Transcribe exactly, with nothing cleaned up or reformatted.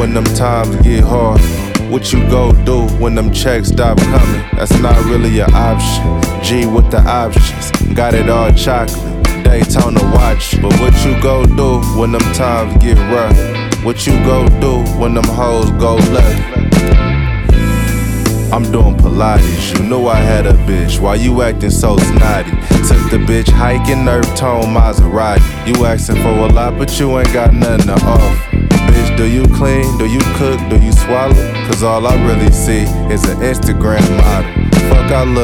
when them times get hard? What you go do when them checks stop coming? That's not really an option. G with the options, got it all chocolate. Daytona watch, but what you go do when them times get rough? What you go do when them hoes go left? I'm doing Pilates, you knew I had a bitch. Why you acting so snotty? Took the bitch hiking, nerve tone Maserati. You asking for a lot, but you ain't got nothing to offer. Bitch, do you clean? Do you cook? Do you swallow? Cause all I really see is an Instagram model. Fuck, I look